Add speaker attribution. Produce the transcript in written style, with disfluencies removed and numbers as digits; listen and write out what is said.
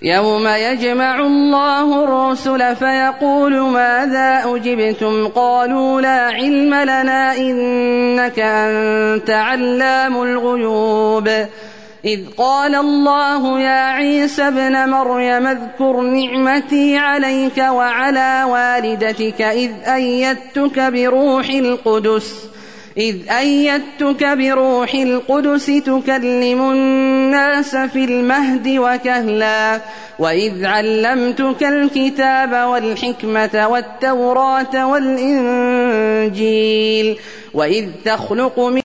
Speaker 1: يوم يجمع الله الرسل فيقول ماذا أجبتم قالوا لا علم لنا إنك أنت علام الغيوب إذ قال الله يا عيسى ابن مريم اذكر نعمتي عليك وعلى والدتك إذ أيدتك بروح القدس تكلم الناس في المهد وكهلا وإذ علمتك الكتاب والحكمة والتوراة والإنجيل وإذ تخلق